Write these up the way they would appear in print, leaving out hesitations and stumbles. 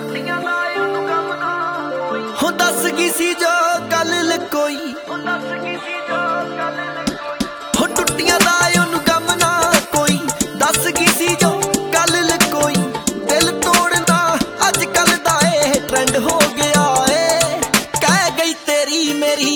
हो दस की सी जो गल लकोई हो टुटियां दा ओनू गम ना कोई दस की सी जो गल लकोई दिल तोड़ना अज कल दा ए ट्रेंड हो गया है कह गई तेरी मेरी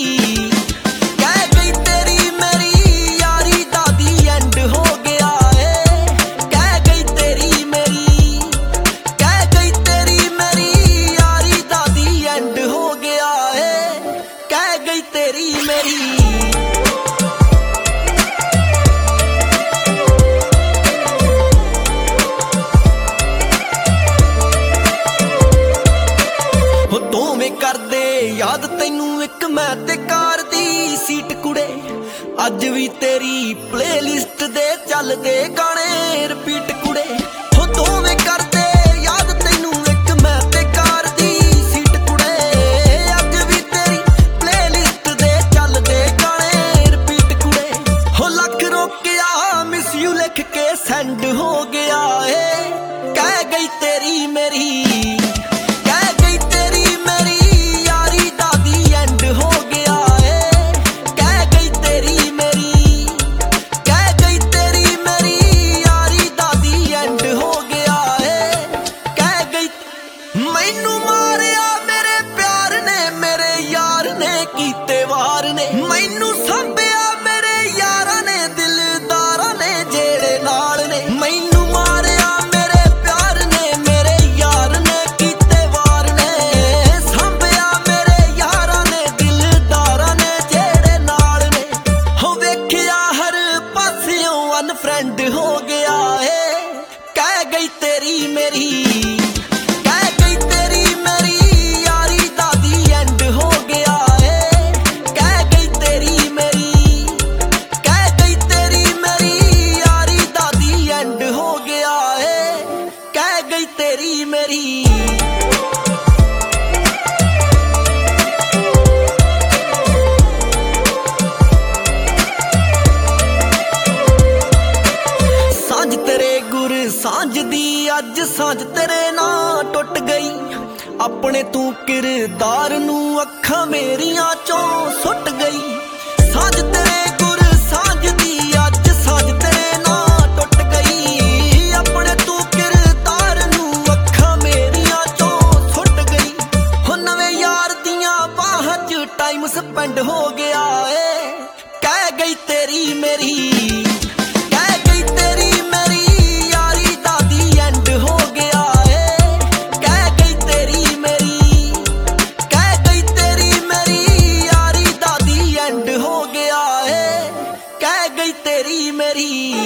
तेरी मेरी हो दोवें करदे याद तैनू एक मैं ते कार दी सीट कुड़े अज भी तेरी प्लेलिस्ट दे चलदे गाने रिपीट कुड़े हो दोवें करदे याद तैनू एक मैं ते कार दी सीट कुड़े अज भी तेरी प्लेलिस्ट दे चलदे गाने रिपीट कुड़े हो लख रोकिया मिस यू लिख के सेंड हो गया है कह गई तेरी मेरी मैनू मारिया मेरे प्यार ने मेरे यार ने कीते वार ने मैनू सांभिया मेरे यारा ने दिलदारा ने जेड़े नाल ने मैनू मारिया मेरे प्यार ने मेरे यार ने कीते वार ने सांभिया मेरे यारा ने दिलदारा ने जेड़े नाल ने हो वेखिया हर पासियों अनफ्रेंड हो गया है कह गई तेरी मेरी तेरी मेरी सांझ तेरे गुर सांझ दी अज सांझ तेरे ना टुट गई अपने तू किरदार नू अखां मेरियां चों सुट गई सांझ तेरे गुर सांझ दी अज सांझ तेरे ना टुट गई अपने तू टाइम स्पेंड हो गया है कह गई तेरी मेरी कह गई तेरी मेरी यारी दादी एंड हो गया है कह गई तेरी मेरी कह गई तेरी मेरी यारी दादी एंड हो गया है कह गई तेरी मेरी।